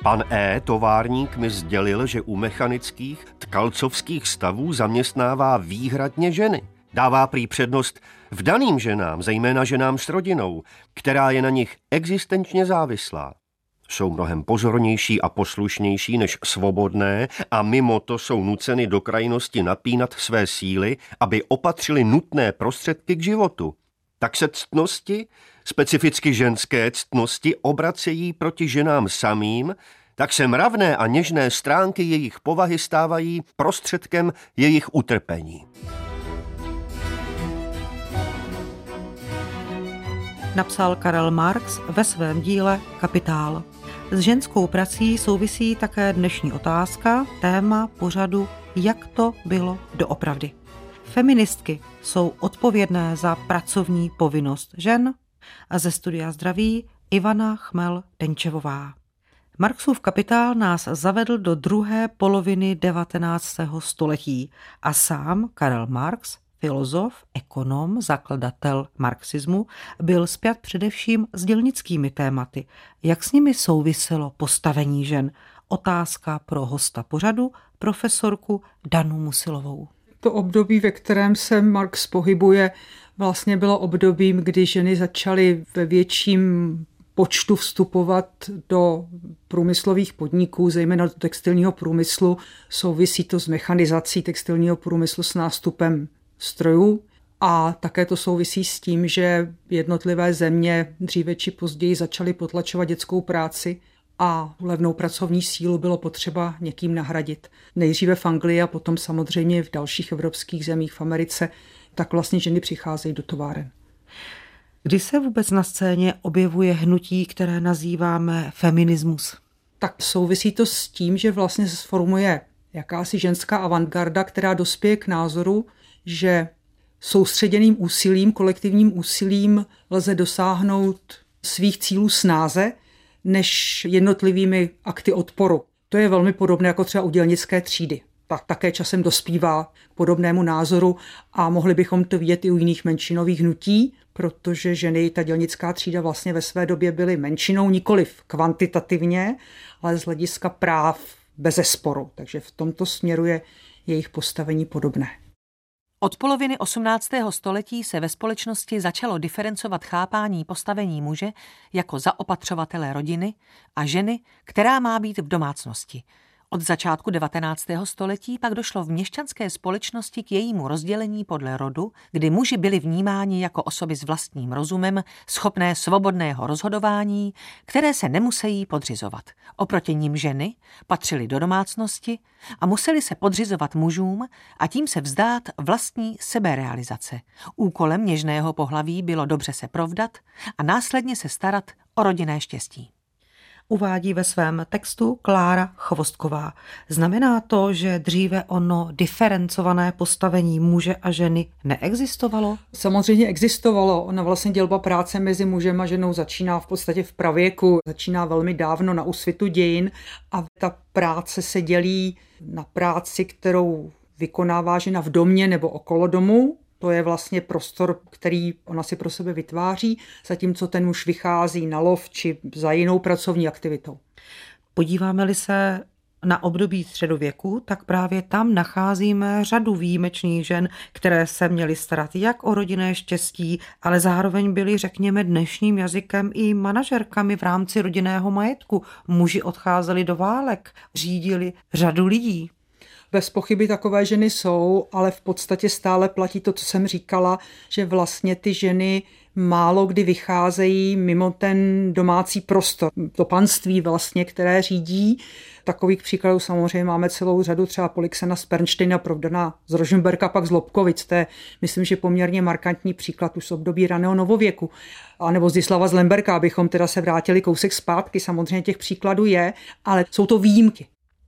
Pan továrník mi sdělil, že u mechanických tkalcovských stavů zaměstnává výhradně ženy. Dává prý přednost vdaným ženám, zejména ženám s rodinou, která je na nich existenčně závislá. Jsou mnohem pozornější a poslušnější než svobodné a mimo to jsou nuceny do krajnosti napínat své síly, aby opatřili nutné prostředky k životu. Tak se ctnosti, specificky ženské ctnosti, obracejí proti ženám samým, tak se mravné a něžné stránky jejich povahy stávají prostředkem jejich utrpení. Napsal Karel Marx ve svém díle Kapitál. S ženskou prací souvisí také dnešní otázka, téma pořadu Jak to bylo doopravdy. Feministky jsou odpovědné za pracovní povinnost žen a ze Studia zdraví Ivana Chmel-Denčevová. Marxův Kapitál nás zavedl do druhé poloviny 19. století a sám Karel Marx, filozof, ekonom, zakladatel marxismu, byl spjat především s dělnickými tématy. Jak s nimi souviselo postavení žen? Otázka pro hosta pořadu, profesorku Danu Musilovou. To období, ve kterém se Marx pohybuje, vlastně bylo obdobím, kdy ženy začaly ve větším počtu vstupovat do průmyslových podniků, zejména do textilního průmyslu. Souvisí to s mechanizací textilního průmyslu, s nástupem strojů a také to souvisí s tím, že jednotlivé země dříve či později začaly potlačovat dětskou práci a levnou pracovní sílu bylo potřeba někým nahradit. Nejdříve v Anglii a potom samozřejmě v dalších evropských zemích v Americe, tak vlastně ženy přicházejí do továren. Kdy se vůbec na scéně objevuje hnutí, které nazýváme feminismus? Tak souvisí to s tím, že vlastně se sformuje jakási ženská avantgarda, která dospěje k názoru, že soustředěným úsilím, kolektivním úsilím lze dosáhnout svých cílů snáze, než jednotlivými akty odporu. To je velmi podobné jako třeba u dělnické třídy. Tak také časem dospívá k podobnému názoru a mohli bychom to vidět i u jiných menšinových hnutí, protože ženy, ta dělnická třída vlastně ve své době byly menšinou, nikoliv kvantitativně, ale z hlediska práv bezesporu. Takže v tomto směru je jejich postavení podobné. Od poloviny 18. století se ve společnosti začalo diferencovat chápání postavení muže jako zaopatřovatele rodiny a ženy, která má být v domácnosti. Od začátku 19. století pak došlo v měšťanské společnosti k jejímu rozdělení podle rodu, kdy muži byli vnímáni jako osoby s vlastním rozumem, schopné svobodného rozhodování, které se nemusejí podřizovat. Oproti nim ženy patřily do domácnosti a museli se podřizovat mužům a tím se vzdát vlastní seberealizace. Úkolem něžného pohlaví bylo dobře se provdat a následně se starat o rodinné štěstí. Uvádí ve svém textu Klára Chvostková. Znamená to, že dříve ono diferencované postavení muže a ženy neexistovalo? Samozřejmě existovalo. Ona vlastně dělba práce mezi mužem a ženou začíná v podstatě v pravěku, začíná velmi dávno na úsvitu dějin a ta práce se dělí na práci, kterou vykonává žena v domě nebo okolo domu. To je vlastně prostor, který ona si pro sebe vytváří, zatímco ten muž vychází na lov či za jinou pracovní aktivitou. Podíváme-li se na období středověku, tak právě tam nacházíme řadu výjimečných žen, které se měly starat jak o rodinné štěstí, ale zároveň byly, řekněme, dnešním jazykem i manažerkami v rámci rodinného majetku. Muži odcházeli do válek, řídili řadu lidí. Bez pochyby takové ženy jsou, ale v podstatě stále platí to, co jsem říkala, že vlastně ty ženy málo kdy vycházejí mimo ten domácí prostor. To panství vlastně, které řídí. Takových příkladů samozřejmě máme celou řadu, třeba Polixena z Pernštejna, Provdana z Rožmberka, pak z Lobkovic. To je, myslím, že poměrně markantní příklad už z období raného novověku. A nebo Zdislava z Lemberka, abychom teda se vrátili kousek zpátky. Samozřejmě těch příkladů je, ale jsou to výjimky.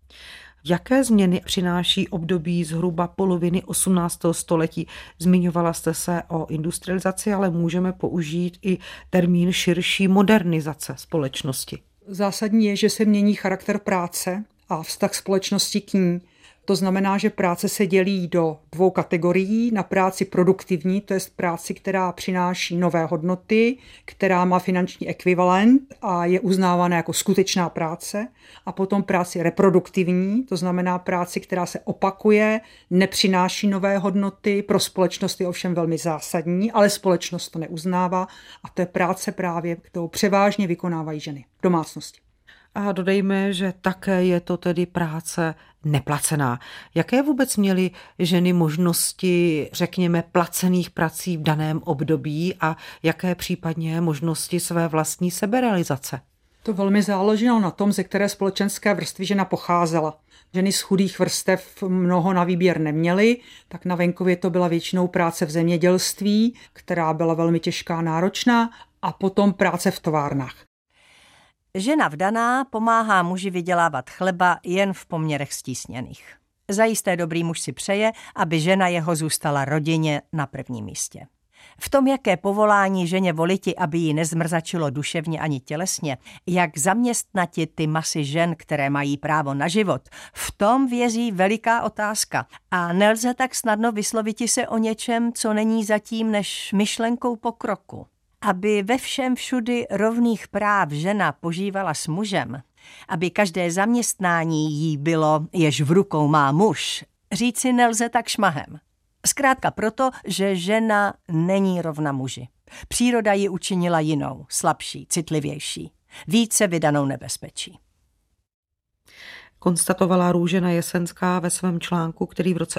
Jaké změny přináší období zhruba poloviny 18. století? Zmiňovala jste se o industrializaci, ale můžeme použít i termín širší modernizace společnosti. Zásadní je, že se mění charakter práce a vztah společnosti k ní. To znamená, že práce se dělí do 2 kategorií. Na práci produktivní, to je práci, která přináší nové hodnoty, která má finanční ekvivalent a je uznávána jako skutečná práce. A potom práci reproduktivní, to znamená práci, která se opakuje, nepřináší nové hodnoty, pro společnost je ovšem velmi zásadní, ale společnost to neuznává a to je práce právě, kterou převážně vykonávají ženy v domácnosti. A dodejme, že také je to tedy práce neplacená. Jaké vůbec měly ženy možnosti, řekněme, placených prací v daném období a jaké případně možnosti své vlastní seberealizace? To velmi záleželo na tom, ze které společenské vrstvy žena pocházela. Ženy z chudých vrstev mnoho na výběr neměly, tak na venkově to byla většinou práce v zemědělství, která byla velmi těžká, náročná, a potom práce v továrnách. Žena vdaná pomáhá muži vydělávat chleba jen v poměrech stísněných. Zajisté dobrý muž si přeje, aby žena jeho zůstala rodině na prvním místě. V tom, jaké povolání ženě voliti, aby ji nezmrzačilo duševně ani tělesně, jak zaměstnati ty masy žen, které mají právo na život, v tom vězí veliká otázka a nelze tak snadno vysloviti se o něčem, co není zatím než myšlenkou pokroku. Aby ve všem všudy rovných práv žena požívala s mužem, aby každé zaměstnání jí bylo, jež v rukou má muž, říci nelze tak šmahem. Zkrátka proto, že žena není rovna muži. Příroda ji učinila jinou, slabší, citlivější, více vydanou nebezpečí. Konstatovala Růžena Jesenská ve svém článku, který v roce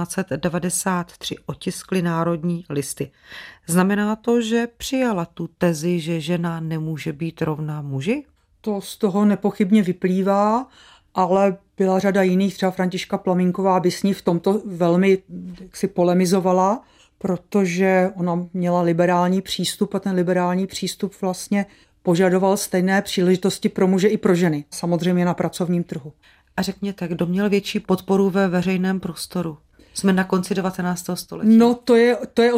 1893 otiskly Národní listy. Znamená to, že přijala tu tezi, že žena nemůže být rovna muži? To z toho nepochybně vyplývá, ale byla řada jiných, třeba Františka Plamínková by s ní v tomto velmi polemizovala, protože ona měla liberální přístup a ten liberální přístup vlastně požadoval stejné příležitosti pro muže i pro ženy, samozřejmě na pracovním trhu. A řekněte, kdo měl větší podporu ve veřejném prostoru? Jsme na konci 19. století. No to je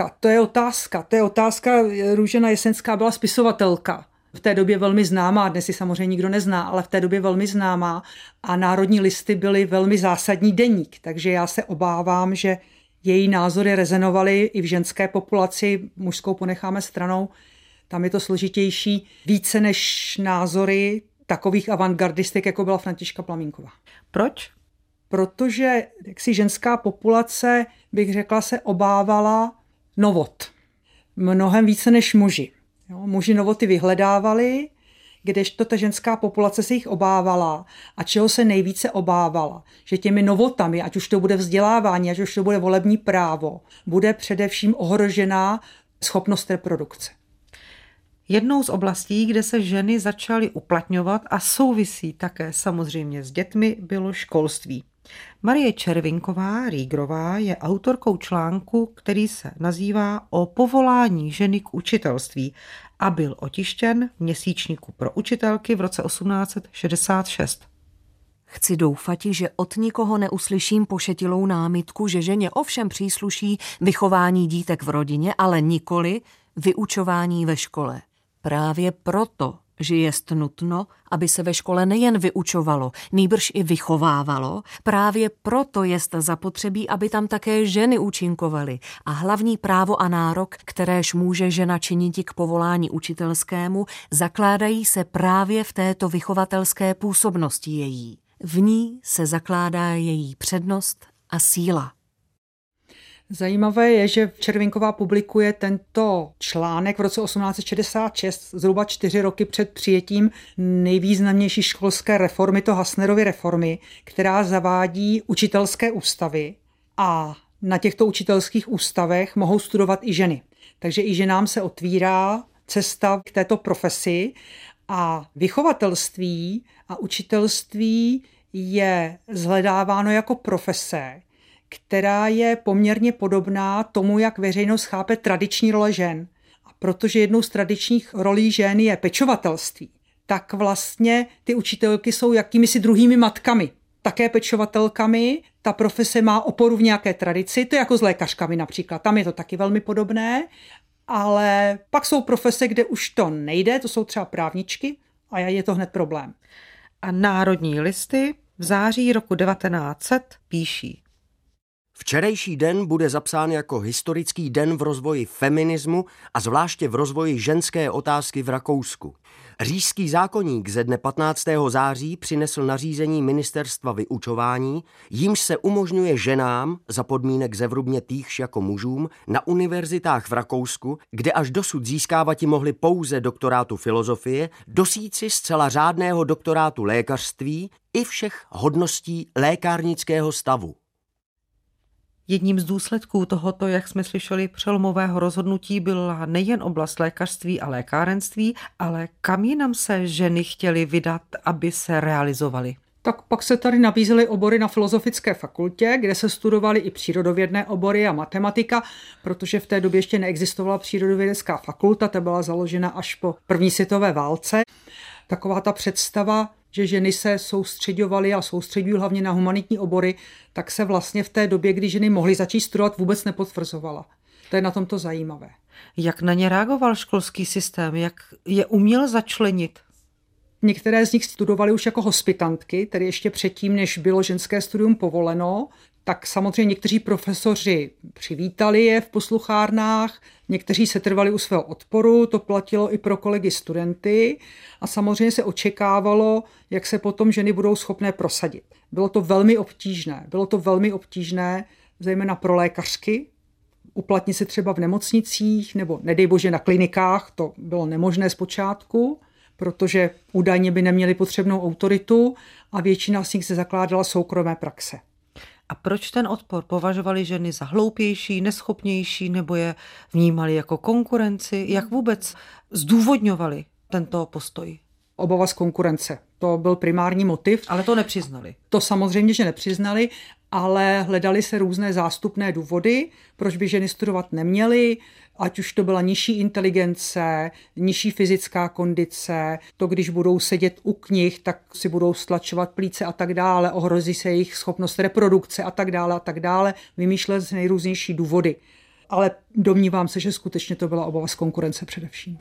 otázka. Růžena Jesenská byla spisovatelka. V té době velmi známá, dnes si samozřejmě nikdo nezná, ale v té době velmi známá a Národní listy byly velmi zásadní deník, takže já se obávám, že její názory rezonovaly i v ženské populaci, mužskou ponecháme stranou, tam je to složitější, více než názory takových avantgardistek, jako byla Františka Plamínková. Proč? Protože ženská populace, bych řekla, se obávala novot. Mnohem více než muži. Jo, muži novoty vyhledávali, kdežto ta ženská populace se jich obávala. A čeho se nejvíce obávala? Že těmi novotami, ať už to bude vzdělávání, ať už to bude volební právo, bude především ohrožená schopnost reprodukce. Jednou z oblastí, kde se ženy začaly uplatňovat a souvisí také samozřejmě s dětmi, bylo školství. Marie Červinková-Rýgrová je autorkou článku, který se nazývá O povolání ženy k učitelství a byl otištěn v měsíčníku pro učitelky v roce 1866. Chci doufati, že od nikoho neuslyším pošetilou námitku, že ženě ovšem přísluší vychování dítek v rodině, ale nikoli vyučování ve škole. Právě proto, že jest nutno, aby se ve škole nejen vyučovalo, nýbrž i vychovávalo, právě proto jest zapotřebí, aby tam také ženy účinkovaly a hlavní právo a nárok, kteréž může žena činiti k povolání učitelskému, zakládají se právě v této vychovatelské působnosti její. V ní se zakládá její přednost a síla. Zajímavé je, že Červinková publikuje tento článek v roce 1866, zhruba 4 roky před přijetím nejvýznamnější školské reformy, to Hassnerovy reformy, která zavádí učitelské ústavy a na těchto učitelských ústavech mohou studovat i ženy. Takže i ženám se otvírá cesta k této profesi a vychovatelství a učitelství je zhledáváno jako profese, která je poměrně podobná tomu, jak veřejnost chápe tradiční role žen. A protože jednou z tradičních rolí žen je pečovatelství, tak vlastně ty učitelky jsou jakýmisi druhými matkami. Také pečovatelkami, ta profese má oporu v nějaké tradici, to je jako s lékařkami například, tam je to taky velmi podobné, ale pak jsou profese, kde už to nejde, to jsou třeba právničky a je to hned problém. A Národní listy v září roku 1900 píší: Včerejší den bude zapsán jako historický den v rozvoji feminismu a zvláště v rozvoji ženské otázky v Rakousku. Říšský zákoník ze dne 15. září přinesl nařízení ministerstva vyučování, jímž se umožňuje ženám, za podmínek zevrubně týchž jako mužům, na univerzitách v Rakousku, kde až dosud získávat mohli pouze doktorátu filozofie, dosít si zcela řádného doktorátu lékařství i všech hodností lékárnického stavu. Jedním z důsledků tohoto, jak jsme slyšeli, přelomového rozhodnutí byla nejen oblast lékařství a lékárenství, ale kam jinam se ženy chtěly vydat, aby se realizovaly. Tak pak se tady nabízely obory na Filozofické fakultě, kde se studovaly i přírodovědné obory a matematika, protože v té době ještě neexistovala přírodovědecká fakulta, ta byla založena až po první světové válce. Taková ta představa, že ženy se soustředovaly a soustředují hlavně na humanitní obory, tak se vlastně v té době, kdy ženy mohly začít studovat, vůbec nepotvrzovala. To je na tomto zajímavé. Jak na ně reagoval školský systém? Jak je uměl začlenit? Některé z nich studovaly už jako hospitantky, tedy ještě předtím, než bylo ženské studium povoleno, tak samozřejmě někteří profesoři přivítali je v posluchárnách, někteří se trvali u svého odporu, to platilo i pro kolegy studenty a samozřejmě se očekávalo, jak se potom ženy budou schopné prosadit. Bylo to velmi obtížné, zejména pro lékařky, uplatnit se třeba v nemocnicích nebo nedej bože na klinikách, to bylo nemožné zpočátku, protože údajně by neměli potřebnou autoritu a většina z nich se zakládala soukromé praxe. A proč ten odpor? Považovali ženy za hloupější, neschopnější nebo je vnímali jako konkurenci? Jak vůbec zdůvodňovali tento postoj? Obava z konkurence. To byl primární motiv. Ale to nepřiznali. To samozřejmě, že nepřiznali, ale hledali se různé zástupné důvody, proč by ženy studovat neměly, ať už to byla nižší inteligence, nižší fyzická kondice, to když budou sedět u knih, tak si budou stlačovat plíce a tak dále, ohrozí se jejich schopnost reprodukce a tak dále, vymýšlet z nejrůznější důvody. Ale domnívám se, že skutečně to byla obava z konkurence především.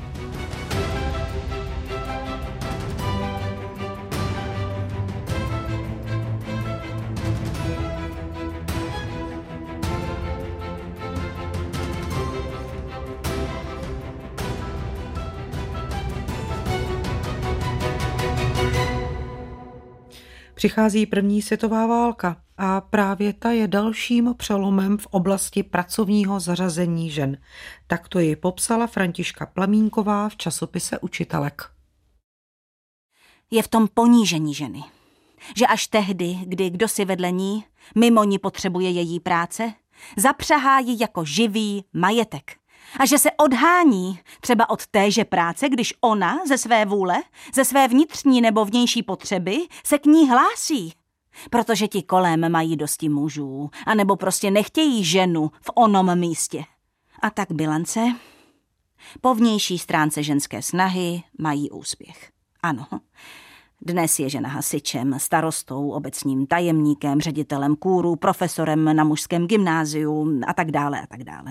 Přichází první světová válka a právě ta je dalším přelomem v oblasti pracovního zařazení žen. Tak to ji popsala Františka Plamínková v časopise Učitelek. Je v tom ponížení ženy. Že až tehdy, kdy kdo si vedle ní, mimo ní potřebuje její práce, zapřahá ji jako živý majetek. A že se odhání třeba od téže práce, když ona ze své vůle, ze své vnitřní nebo vnější potřeby se k ní hlásí. Protože ti kolem mají dosti mužů, anebo prostě nechtějí ženu v onom místě. A tak bilance. Po vnější stránce ženské snahy mají úspěch. Ano, dnes je žena hasičem, starostou, obecním tajemníkem, ředitelem kůru, profesorem na mužském gymnáziu a tak dále a tak dále.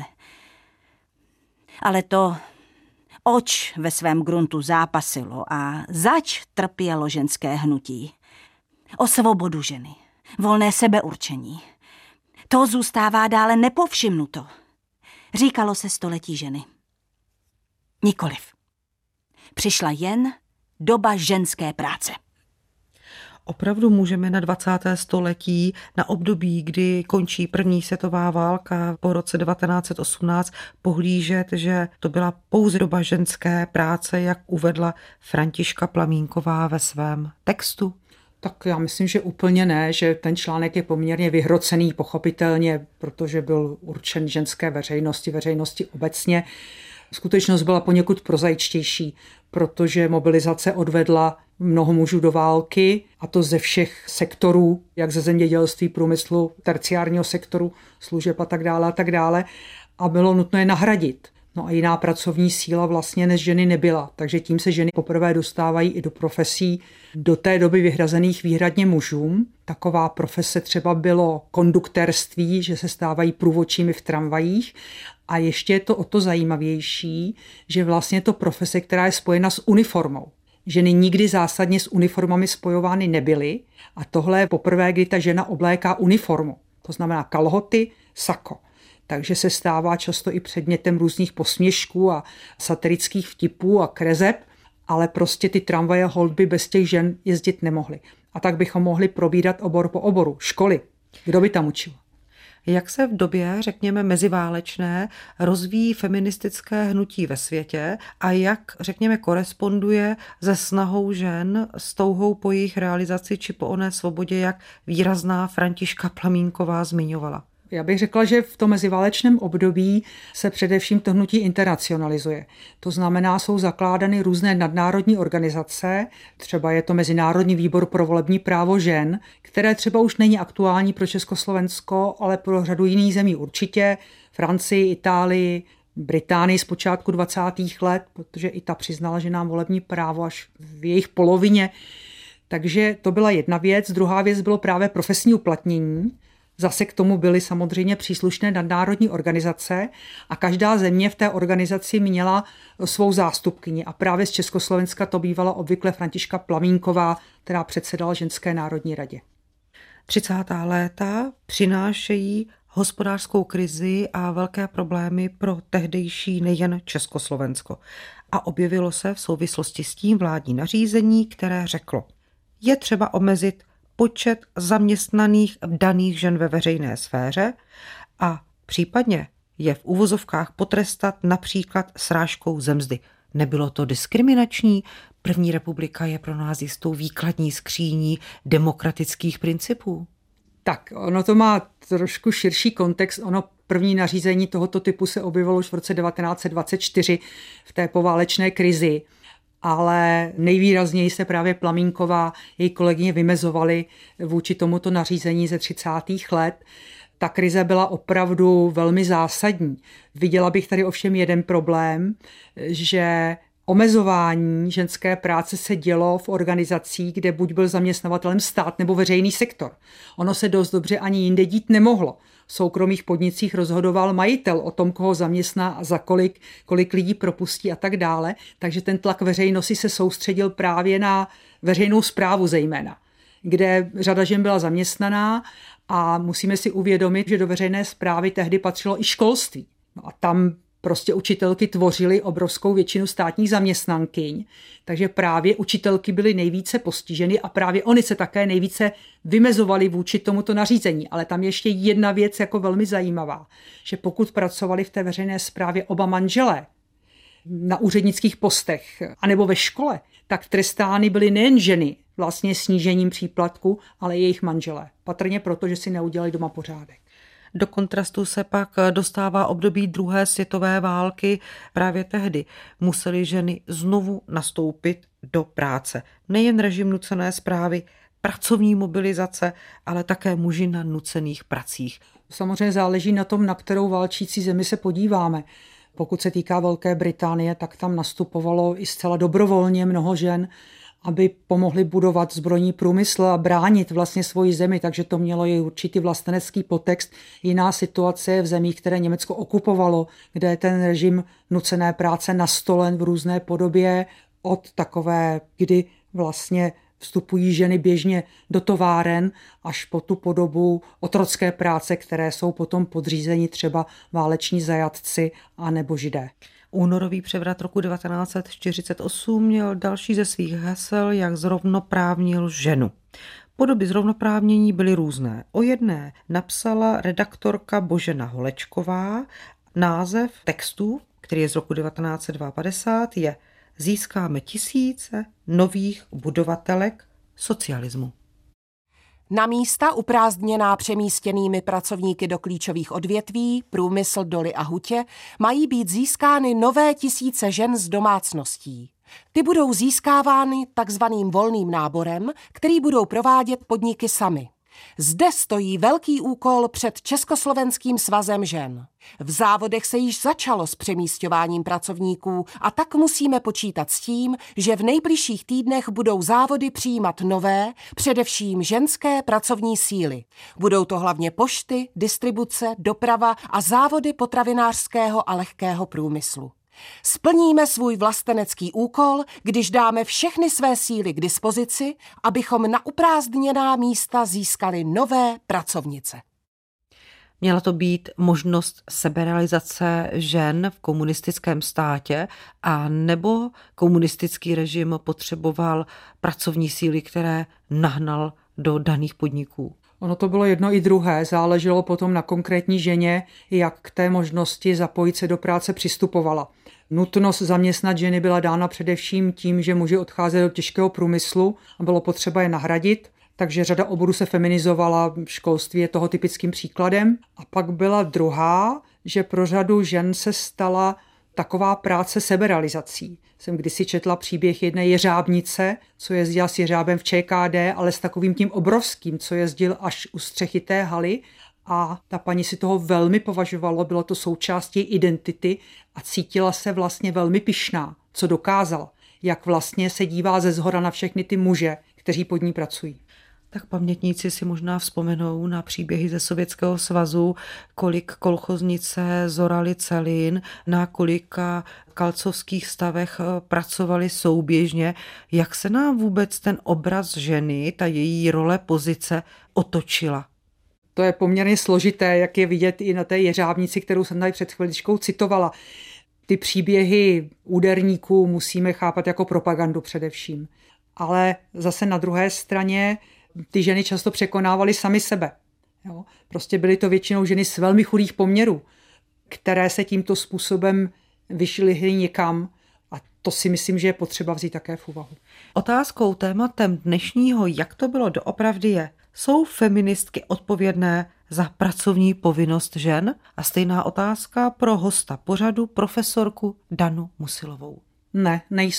Ale to, oč ve svém gruntu zápasilo a zač trpělo ženské hnutí. O svobodu ženy, volné sebeurčení. To zůstává dále nepovšimnuto. Říkalo se století ženy. Nikoliv. Přišla jen doba ženské práce. Opravdu můžeme na 20. století, na období, kdy končí první světová válka po roce 1918, pohlížet, že to byla pouze doba ženské práce, jak uvedla Františka Plamínková ve svém textu? Tak já myslím, že úplně ne, že ten článek je poměrně vyhrocený, pochopitelně, protože byl určen ženské veřejnosti obecně. Skutečnost byla poněkud prozaičtější, protože mobilizace odvedla mnoho mužů do války, a to ze všech sektorů, jak ze zemědělství, průmyslu, terciárního sektoru, služeb a tak dále, a bylo nutno je nahradit. No a jiná pracovní síla vlastně než ženy nebyla, takže tím se ženy poprvé dostávají i do profesí do té doby vyhrazených výhradně mužům. Taková profese třeba bylo konduktérství, že se stávají průvodčími v tramvajích. A ještě je to o to zajímavější, že vlastně je to profese, která je spojena s uniformou. Ženy nikdy zásadně s uniformami spojovány nebyly a tohle je poprvé, kdy ta žena obléká uniformu. To znamená kalhoty, sako. Takže se stává často i předmětem různých posměšků a satirických vtipů a kreseb, ale prostě ty tramvaje holt by bez těch žen jezdit nemohly. A tak bychom mohli probírat obor po oboru. Školy. Kdo by tam učil? Jak se v době, řekněme, meziválečné rozvíjí feministické hnutí ve světě a jak, řekněme, koresponduje se snahou žen s touhou po jejich realizaci či po oné svobodě, jak výrazná Františka Plamínková zmiňovala? Já bych řekla, že v tom meziválečném období se především to hnutí internacionalizuje. To znamená, jsou zakládány různé nadnárodní organizace, třeba je to Mezinárodní výbor pro volební právo žen, které třeba už není aktuální pro Československo, ale pro řadu jiných zemí určitě, Francii, Itálii, Británii z počátku 20. let, protože i ta přiznala, že nám volební právo až v jejich polovině. Takže to byla jedna věc. Druhá věc bylo právě profesní uplatnění. Zase k tomu byly samozřejmě příslušné nadnárodní organizace a každá země v té organizaci měla svou zástupkyni. A právě z Československa to bývala obvykle Františka Plamínková, která předsedala Ženské národní radě. 30. léta přinášejí hospodářskou krizi a velké problémy pro tehdejší nejen Československo. A objevilo se v souvislosti s tím vládní nařízení, které řeklo, je třeba omezit počet zaměstnaných daných žen ve veřejné sféře a případně je v uvozovkách potrestat například srážkou ze mzdy. Nebylo to diskriminační? První republika je pro nás jistou výkladní skříní demokratických principů. Tak, ono to má trošku širší kontext. Ono první nařízení tohoto typu se objevilo už v roce 1924 v té poválečné krizi. Ale nejvýrazněji se právě Plamínková, její kolegyně vymezovaly vůči tomuto nařízení ze 30. let. Ta krize byla opravdu velmi zásadní. Viděla bych tady ovšem jeden problém, že omezování ženské práce se dělo v organizacích, kde buď byl zaměstnavatelem stát nebo veřejný sektor. Ono se dost dobře ani jinde dít nemohlo. V soukromých podnicích rozhodoval majitel o tom, koho zaměstná a za kolik lidí propustí a tak dále. Takže ten tlak veřejnosti se soustředil právě na veřejnou správu zejména, kde řada žen byla zaměstnaná a musíme si uvědomit, že do veřejné správy tehdy patřilo i školství. No a tam prostě učitelky tvořily obrovskou většinu státních zaměstnankyň, takže právě učitelky byly nejvíce postiženy a právě oni se také nejvíce vymezovaly vůči tomuto nařízení. Ale tam ještě jedna věc jako velmi zajímavá, že pokud pracovali v té veřejné správě oba manželé na úřednických postech anebo ve škole, tak trestány byly nejen ženy vlastně snížením příplatku, ale i jejich manželé. Patrně proto, že si neudělali doma pořádek. Do kontrastu se pak dostává období druhé světové války. Právě tehdy musely ženy znovu nastoupit do práce. Nejen režim nucené správy, pracovní mobilizace, ale také muži na nucených pracích. Samozřejmě záleží na tom, na kterou válčící zemi se podíváme. Pokud se týká Velké Británie, tak tam nastupovalo i zcela dobrovolně mnoho žen, aby pomohli budovat zbrojní průmysl a bránit vlastně svoji zemi, takže to mělo i určitý vlastenecký podtext. Jiná situace je v zemích, které Německo okupovalo, kde je ten režim nucené práce nastolen v různé podobě od takové, kdy vlastně vstupují ženy běžně do továren až po tu podobu otrocké práce, které jsou potom podřízeni třeba váleční zajatci a nebo židé. Únorový převrat roku 1948 měl další ze svých hesel, jak zrovnoprávnil ženu. Podoby zrovnoprávnění byly různé. O jedné napsala redaktorka Božena Holečková. Název textu, který je z roku 1952, je Získáme tisíce nových budovatelek socialismu. Na místa uprázdněná přemístěnými pracovníky do klíčových odvětví, průmysl, doly a hutě, mají být získány nové tisíce žen z domácností. Ty budou získávány takzvaným volným náborem, který budou provádět podniky samy. Zde stojí velký úkol před Československým svazem žen. V závodech se již začalo s přemísťováním pracovníků a tak musíme počítat s tím, že v nejbližších týdnech budou závody přijímat nové, především ženské pracovní síly. Budou to hlavně pošty, distribuce, doprava a závody potravinářského a lehkého průmyslu. Splníme svůj vlastenecký úkol, když dáme všechny své síly k dispozici, abychom na uprázdněná místa získali nové pracovnice. Měla to být možnost seberealizace žen v komunistickém státě, a nebo komunistický režim potřeboval pracovní síly, které nahnal do daných podniků? Ono to bylo jedno i druhé, záleželo potom na konkrétní ženě, jak k té možnosti zapojit se do práce přistupovala. Nutnost zaměstnat ženy byla dána především tím, že muži odcházeli do těžkého průmyslu a bylo potřeba je nahradit, takže řada oborů se feminizovala, školství je toho typickým příkladem. A pak byla druhá, že pro řadu žen se stala taková práce seberealizací. Jsem kdysi četla příběh jedné jeřábnice, co jezdila s jeřábem v ČKD, ale s takovým tím obrovským, co jezdil až u střechy té haly. A ta paní si toho velmi považovala, bylo to součástí identity a cítila se vlastně velmi pyšná, co dokázala, jak vlastně se dívá ze zhora na všechny ty muže, kteří pod ní pracují. Tak pamětníci si možná vzpomenou na příběhy ze Sovětského svazu, kolik kolchoznice zoraly celin, na kolika kalcovských stavech pracovali souběžně. Jak se nám vůbec ten obraz ženy, ta její role, pozice otočila? To je poměrně složité, jak je vidět i na té jeřábnici, kterou jsem tady před chviličkou citovala. Ty příběhy úderníků musíme chápat jako propagandu především. Ale zase na druhé straně ty ženy často překonávaly sami sebe. Jo? Prostě byly to většinou ženy z velmi chudých poměrů, které se tímto způsobem vyšly někam, a to si myslím, že je potřeba vzít také v úvahu. Otázkou, tématem dnešního Jak to bylo doopravdy je, jsou feministky odpovědné za pracovní povinnost žen? A stejná otázka pro hosta pořadu, profesorku Danu Musilovou. Ne,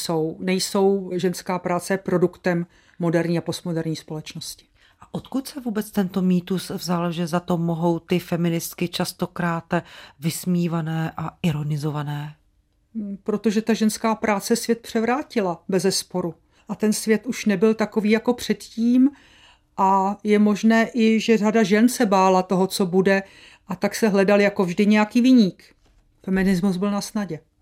nejsou ženská práce produktem moderní a postmoderní společnosti. A odkud se vůbec tento mýtus vzal, že za to mohou ty feministky častokrát vysmívané a ironizované? Protože ta ženská práce svět převrátila, bezesporu. A ten svět už nebyl takový jako předtím a je možné i, že řada žen se bála toho, co bude, a tak se hledal jako vždy nějaký viník. Feminismus byl na snadě.